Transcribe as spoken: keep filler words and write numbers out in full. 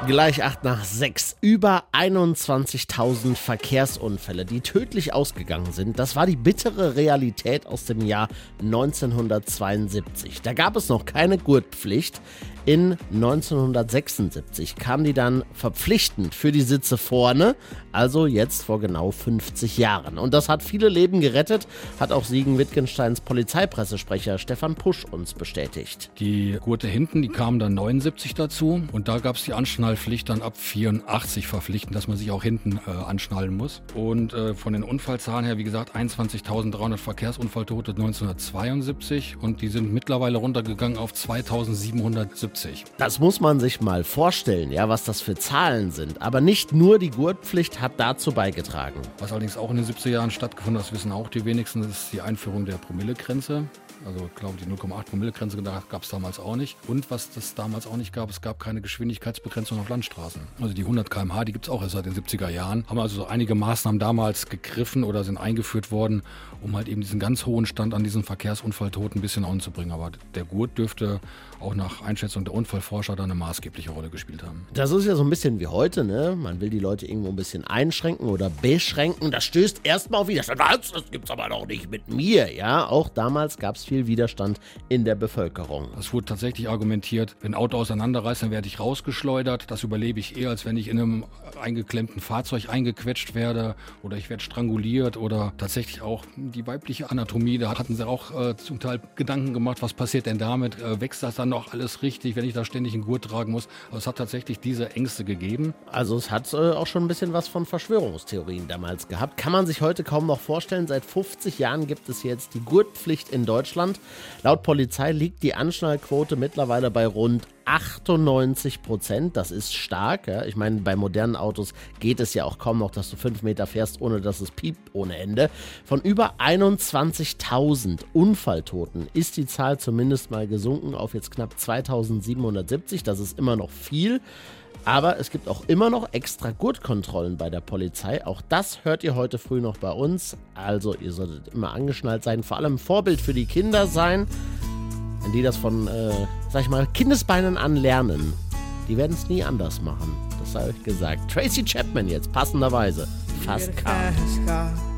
Gleich acht nach sechs. Über einundzwanzigtausend Verkehrsunfälle, die tödlich ausgegangen sind. Das war die bittere Realität aus dem Jahr neunzehnhundertzweiundsiebzig. Da gab es noch keine Gurtpflicht. In neunzehnhundertsechsundsiebzig kam die dann verpflichtend für die Sitze vorne, also jetzt vor genau fünfzig Jahren. Und das hat viele Leben gerettet, hat auch Siegen-Wittgensteins Polizeipressesprecher Stefan Pusch uns bestätigt. Die Gurte hinten, die kamen dann neunundsiebzig dazu und da gab es die Anschnallpflicht dann ab vierundachtzig verpflichtend, dass man sich auch hinten äh, anschnallen muss. Und äh, von den Unfallzahlen her, wie gesagt, einundzwanzigtausenddreihundert Verkehrsunfalltote neunzehnhundertzweiundsiebzig und die sind mittlerweile runtergegangen auf zweitausendsiebenhundertsiebzig. Das muss man sich mal vorstellen, ja, was das für Zahlen sind. Aber nicht nur die Gurtpflicht hat dazu beigetragen. Was allerdings auch in den siebziger Jahren stattgefunden hat, das wissen auch die wenigsten, das ist die Einführung der Promillegrenze. Also ich glaube, die null Komma acht Promillegrenze gab es damals auch nicht. Und was das damals auch nicht gab, es gab keine Geschwindigkeitsbegrenzung auf Landstraßen. Also die hundert Kilometer pro Stunde, die gibt es auch erst seit den siebziger Jahren. Haben also so einige Maßnahmen damals gegriffen oder sind eingeführt worden, um halt eben diesen ganz hohen Stand an diesen Verkehrsunfalltoten ein bisschen anzubringen. Aber der Gurt dürfte auch nach Einschätzung der Unfallforscher da eine maßgebliche Rolle gespielt haben. Das ist ja so ein bisschen wie heute, ne? Man will die Leute irgendwo ein bisschen einschränken oder beschränken. Das stößt erstmal auf Widerstand. Das, das gibt's aber doch nicht mit mir, ja? Auch damals gab es viel Widerstand in der Bevölkerung. Es wurde tatsächlich argumentiert, wenn ein Auto auseinanderreißt, dann werde ich rausgeschleudert. Das überlebe ich eher, als wenn ich in einem eingeklemmten Fahrzeug eingequetscht werde oder ich werde stranguliert oder tatsächlich auch die weibliche Anatomie. Da hatten sie auch äh, zum Teil Gedanken gemacht, was passiert denn damit? Äh, wächst das dann noch alles richtig, wenn ich da ständig einen Gurt tragen muss? Aber es hat tatsächlich diese Ängste gegeben. Also es hat äh, auch schon ein bisschen was von Verschwörungstheorien damals gehabt. Kann man sich heute kaum noch vorstellen. Seit fünfzig Jahren gibt es jetzt die Gurtpflicht in Deutschland. Laut Polizei liegt die Anschnallquote mittlerweile bei rund achtundneunzig Prozent. Das ist stark. Ja. Ich meine, bei modernen Autos geht es ja auch kaum noch, dass du fünf Meter fährst, ohne dass es piept ohne Ende. Von über einundzwanzigtausend Unfalltoten ist die Zahl zumindest mal gesunken auf jetzt knapp zweitausendsiebenhundertsiebzig. Das ist immer noch viel. Aber es gibt auch immer noch extra Gurtkontrollen bei der Polizei. Auch das hört ihr heute früh noch bei uns. Also ihr solltet immer angeschnallt sein, vor allem Vorbild für die Kinder sein. Wenn die das von, äh, sag ich mal, Kindesbeinen an lernen, die werden es nie anders machen. Das sei euch gesagt. Tracy Chapman jetzt, passenderweise. Fast K.